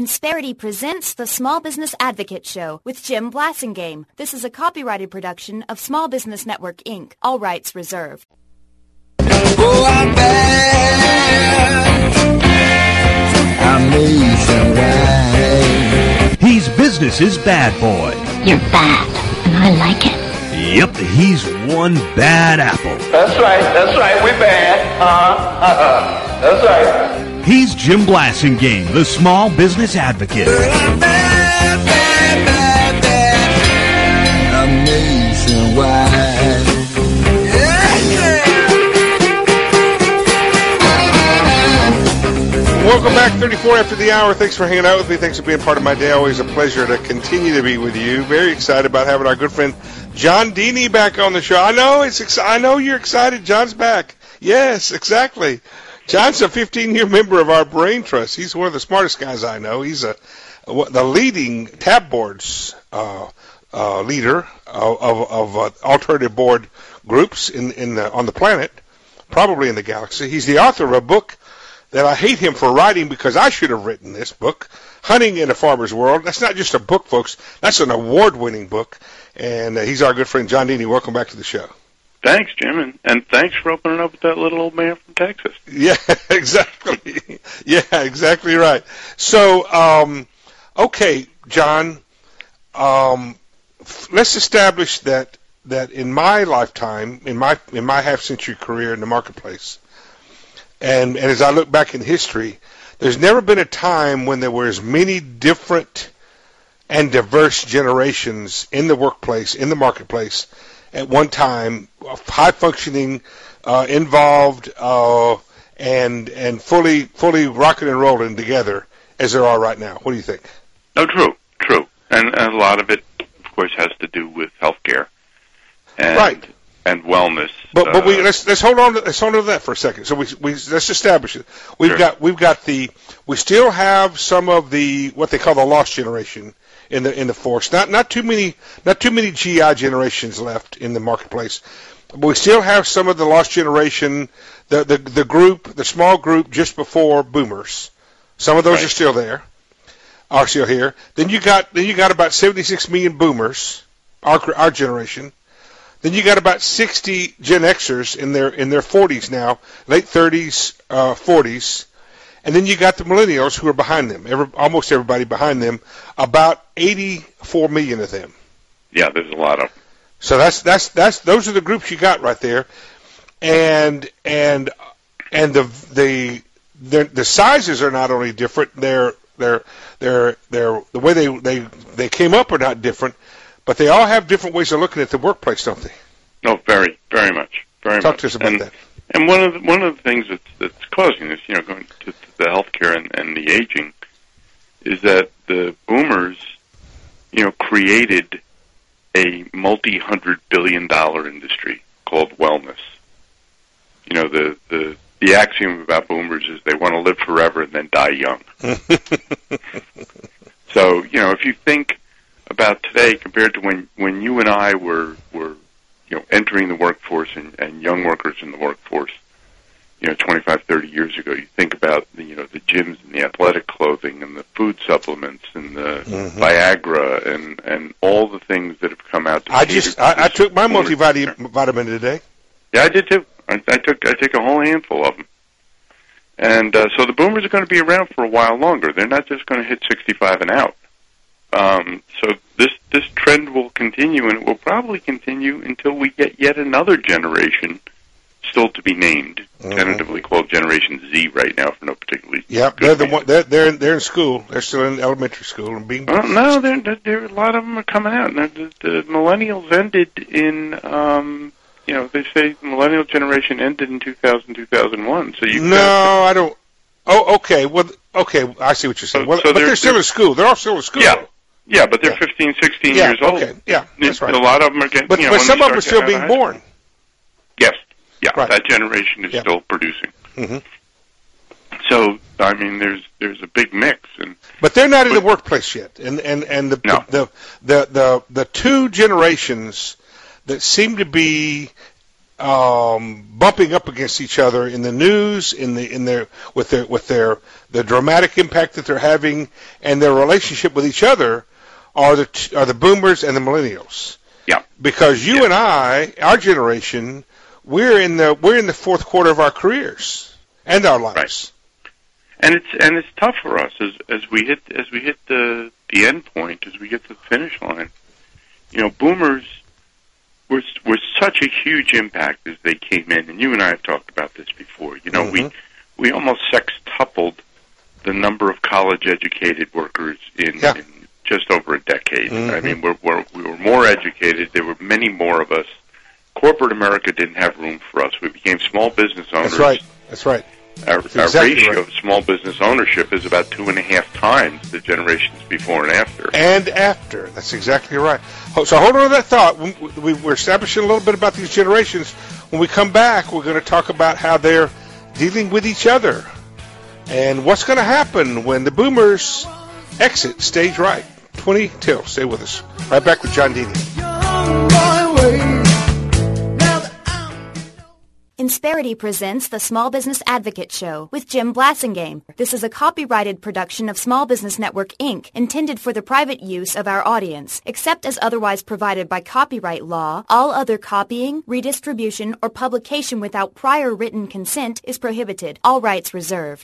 Insperity presents the Small Business Advocate Show with Jim Blasingame. This is a copyrighted production of Small Business Network, Inc. All rights reserved. Oh, I'm bad. I'm nationwide. He's business's bad boy. You're bad, and I like it. Yep, he's one bad apple. That's right, we're bad. That's right. He's Jim Blasingame, the Small Business Advocate. I'm bad, bad, bad, bad. I'm nationwide. Welcome back, 34 after the hour. Thanks for hanging out with me. Thanks for being part of my day. Always a pleasure to continue to be with you. Very excited about having our good friend John Deeney back on the show. I know you're excited. John's back. Yes, exactly. John's a 15-year member of our Brain Trust. He's one of the smartest guys I know. He's the leading tab boards leader of alternative board groups on the planet, probably in the galaxy. He's the author of a book that I hate him for writing because I should have written this book, Hunting in a Farmer's World. That's not just a book, folks. That's an award-winning book. And he's our good friend, John Deeney. Welcome back to the show. Thanks, Jim, and thanks for opening up with that little old man from Texas. Yeah, exactly. Yeah, exactly right. So, okay, John, let's establish that in my lifetime, in my half-century career in the marketplace, and as I look back in history, there's never been a time when there were as many different and diverse generations in the workplace, in the marketplace, at one time, high functioning, involved, and fully rocking and rolling together as there are right now. What do you think? Oh, true. And a lot of it, of course, has to do with healthcare and wellness. But let's hold on to that for a second. So let's establish it. We still have some of the what they call the lost generation in the force. Not too many GI generations left in the marketplace. But we still have some of the lost generation, the small group just before boomers. Some of those are still here. Then you got about 76 million boomers, our generation. Then you got about 60 Gen Xers in their 40s now, late 30s, 40s. And then you got the millennials who are behind them, almost everybody behind them, about 84 million of them. Yeah, there's a lot of them. So those are the groups you got right there, and the sizes are not only different, the way they came up are not different, but they all have different ways of looking at the workplace, don't they? No, very, very much, very Talk much. to us about that. And one of the things that's causing this, going to the healthcare and the aging, is that the boomers, created a multi-$100 billion industry called wellness. The axiom about boomers is they want to live forever and then die young. So, if you think about today compared to when you and I were entering the workforce and young workers in the workforce, 25, 30 years ago, you think about the gyms and the athletic clothing and the food supplements and the Viagra and all the things that have come out. I took my multivitamin today. Yeah, I did too. I take a whole handful of them. And so the boomers are going to be around for a while longer. They're not just going to hit 65 and out. So this trend will continue, and it will probably continue until we get yet another generation still to be named, tentatively called Generation Z right now for no particular reason. Yeah, they're in school. They're still in elementary school and being. No, there a lot of them are coming out. The millennials ended in. They say the millennial generation ended in 2000, 2001. So I don't. Oh, okay. Well, okay. I see what you're saying. But they're still in school. They're all still in school. Yeah, but they're 15, 16 years old. Okay. Yeah, that's right. A lot of them are getting. But some of them are still being born. Yes. Yeah, right. That generation is still producing. Mm-hmm. So, I mean, there's a big mix, but they're not in the workplace yet. And the two generations that seem to be bumping up against each other in the news, with the dramatic impact that they're having, and their relationship with each other are the boomers and the millennials. Yeah. Because you and I, our generation, we're in the fourth quarter of our careers and our lives. Right. And it's tough for us as we hit the end point, as we get to the finish line. You know, boomers were such a huge impact as they came in, and you and I have talked about this before. You know, we almost sextupled the number of college-educated workers in just over a decade. I mean, we were more educated. There were many more of us. Corporate America didn't have room for us. We became small business owners. That's right. Our ratio of small business ownership is about 2.5 times the generations before and after. That's exactly right. So hold on to that thought. We're establishing a little bit about these generations. When we come back, we're going to talk about how they're dealing with each other and what's going to happen when the boomers exit stage right. 20 till. Stay with us. Right back with John Deeney. Insperity presents the Small Business Advocate Show with Jim Blasingame. This is a copyrighted production of Small Business Network, Inc., intended for the private use of our audience. Except as otherwise provided by copyright law, all other copying, redistribution, or publication without prior written consent is prohibited. All rights reserved.